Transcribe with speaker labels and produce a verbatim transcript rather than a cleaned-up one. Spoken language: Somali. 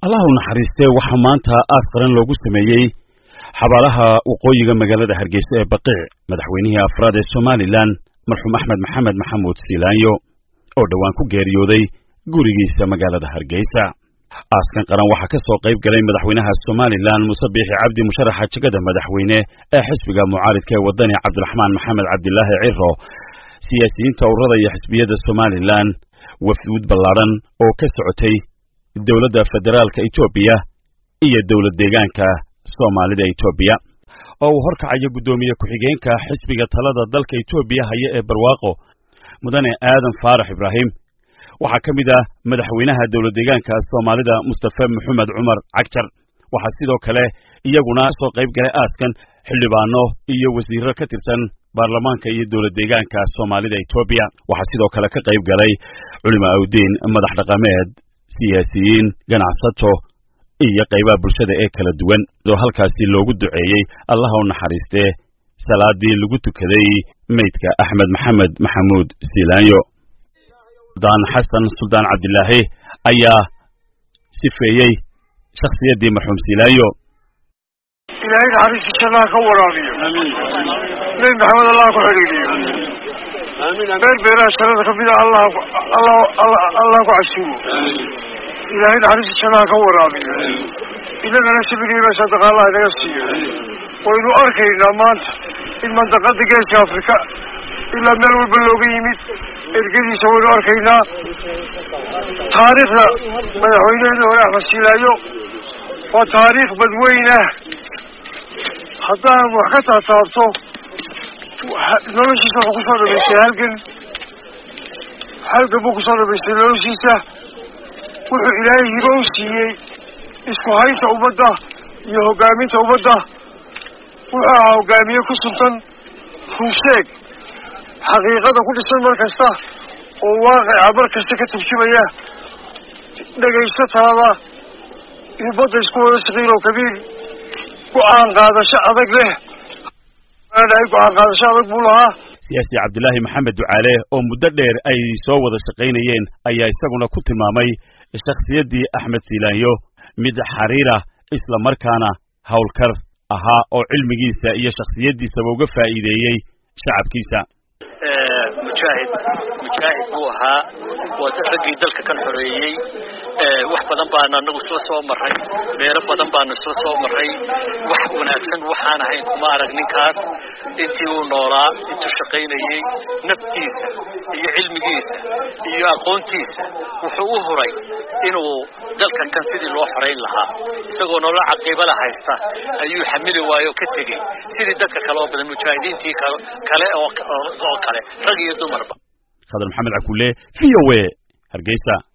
Speaker 1: الله naxariistay waxa maanta aas qaran loogu sameeyay xabaalaha waqooyiga magaalada Hargeysa ee Baqiic madaxweynihii afraad ee Soomaaliland marxuum Axmed Maxamed Maxamuud Siilaanyo oo dhawaan ku geeriyooday gurigiisa magaalada Hargeysa aaskan qaran waxa ka soo qayb galay madaxweynaha Soomaaliland Muuse Biixi Cabdi musharaxa jagada madaxweyne ee xisbiga mucaaridka ee wadani Cabdiraxmaan Maxamed Cabdilaahi Ciro siyaasiyiinta ururada iyo xisbiyada Soomaaliland wafd ballaaran oo ka socotay dawladda federaalka Itoobiya iyo dawlad deegaanka Soomaalida Itoobiya oo horkacaya gudoomiye ku-xigeenka xisbiga talada dalka Itoobiya haya ee barwaaqo mudane aadan faarax ibraahim waxa kamid ah madaxweynaha dawlad deegaanka Soomaalida Mustafa Maxamed Umar Cagjar waxa sidoo kale iyaguna soo qayb galay aaskan xildhibaano iyo wasiirro ka tirsan baarlamaanka iyo dawlad deegaanka Soomaalida Itoobiya waxa sidoo kale ka qayb galay culimo awdiin madax dhaqameed siyaasiyiin ganacsato iyo qaybaha bulshada ee kala duwan oo halkaasi loogu duceeyay Allah u naxariistee salaadii lagu tukaday meydka Axmed Maxamed Maxamuud Siilaanyo dan Xasan Suldaan Cabdilaahi ayaa sifeeyay shakhsiyadii marxuum Siilaanyo
Speaker 2: ilaahay naxariistiisa Allah ka waraabiyo amiin nabi maxamed Allah ku xiriiriyo amiin beer beeraha sharada ka mida Allah Allah Allah ku casuumo ilaahay naxariistiisa Allah ka waraabiyo inagana sibigiiba sadaqa Allah inaga siiyo waynu arkaynaa maanta in mandaqada geeska Afrika ilaa meel walba looga yimid ergadiisa waynu arkaynaa taariikhda madaxweynaha hore Axmed Siilaanyo waa taariikh badweyne haddaan wax ka taataabto noloshiisa wuxuu kusoo dhameystay halgan halgan buu kusoo dhameystay noloshiisa wuxuu ilaahay hibo u siiyey isku haynta ummadda iyo hogaaminta ummadda wuxuu ahaa hogaamiye ku suntan runsheeg xaqiiqada ku dhisan mar kasta oo waaqica mar kasta ka turjumaya dhegaysatada ummadda isku wada saqiir oo kabiir go'aan qaadasho adag leh go'aan qaadasho adag buu lahaa
Speaker 1: siyaasi Cabdilaahi Maxamed Ducaale oo muddo dheer ay soo wada shaqaynayeen ayaa isaguna ku tilmaamay shakhsiyadii Axmed Siilaanyo mid xariira isla markaana hawlkar ahaa oo cilmigiisa iyo shakhsiyadiisa uga faa'iideeyay shacabkiisa
Speaker 3: mujaahid mujaahid buu ahaa wada ragii dalka kan xoreeyay wax badan baan anagu soo soo maray beero badan baan soo soo maray wax wanaagsan waxaan ahayn kuma arag ninkaas intii uu noolaa intuu shaqaynayay naftiisa iyo cilmigiisa iyo aqoontiisa wuxuu u huray inuu dalka kan sidii loo xoreyn lahaa isagoo nolol caqiiba haysta ayuu xamili waayo ka tagay sidii dadka kale oo badan mujaahidiintii kale oo oo kale rag iyo dumarba
Speaker 1: Khadar Maxamed Cakuule V O A Hargeysa.